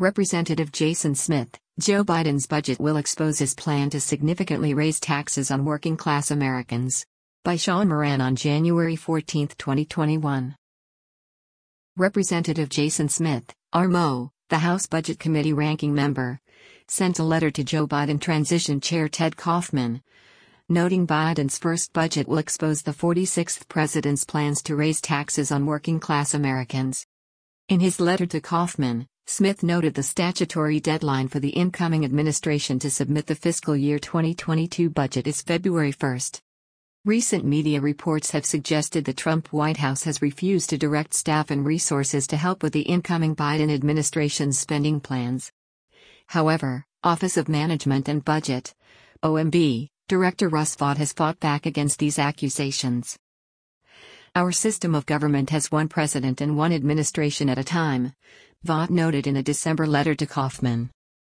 Representative Jason Smith, Joe Biden's budget will expose his plan to significantly raise taxes on working-class Americans. By Sean Moran on January 14, 2021. Representative Jason Smith, RMO, the House Budget Committee ranking member, sent a letter to Joe Biden transition chair Ted Kaufman, noting Biden's first budget will expose the 46th president's plans to raise taxes on working-class Americans. In his letter to Kaufman, Smith noted the statutory deadline for the incoming administration to submit the fiscal year 2022 budget is February 1. Recent media reports have suggested the Trump White House has refused to direct staff and resources to help with the incoming Biden administration's spending plans. However, Office of Management and Budget, OMB, Director Russ Vought has fought back against these accusations. Our system of government has one president and one administration at a time, Vought noted in a December letter to Kaufman.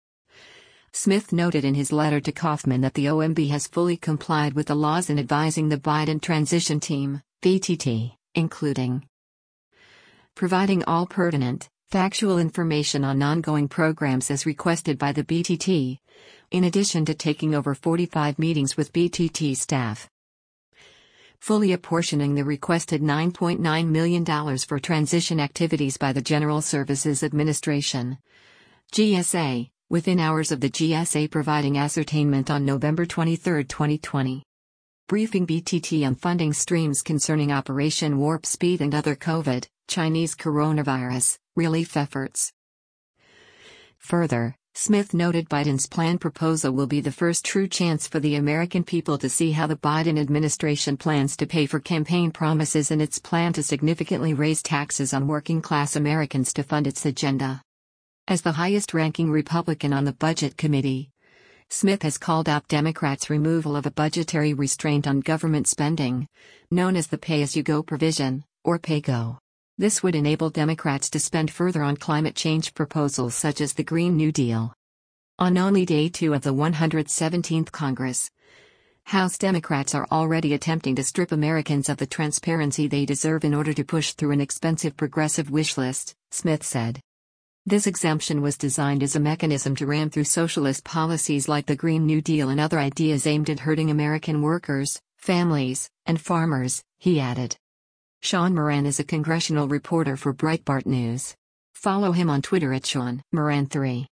Smith noted in his letter to Kaufman that the OMB has fully complied with the laws in advising the Biden Transition Team, BTT, including providing all pertinent, factual information on ongoing programs as requested by the BTT, in addition to taking over 45 meetings with BTT staff. Fully apportioning the requested $9.9 million for transition activities by the General Services Administration, GSA, within hours of the GSA providing ascertainment on November 23, 2020. Briefing BTT on funding streams concerning Operation Warp Speed and other COVID, Chinese coronavirus, relief efforts. Further, Smith noted Biden's plan proposal will be the first true chance for the American people to see how the Biden administration plans to pay for campaign promises and its plan to significantly raise taxes on working-class Americans to fund its agenda. As the highest-ranking Republican on the Budget Committee, Smith has called out Democrats' removal of a budgetary restraint on government spending, known as the Pay-As-You-Go provision, or PAYGO. This would enable Democrats to spend further on climate change proposals such as the Green New Deal. On only day 2 of the 117th Congress, House Democrats are already attempting to strip Americans of the transparency they deserve in order to push through an expensive progressive wish list, Smith said. This exemption was designed as a mechanism to ram through socialist policies like the Green New Deal and other ideas aimed at hurting American workers, families, and farmers, he added. Sean Moran is a congressional reporter for Breitbart News. Follow him on Twitter at Sean Moran3.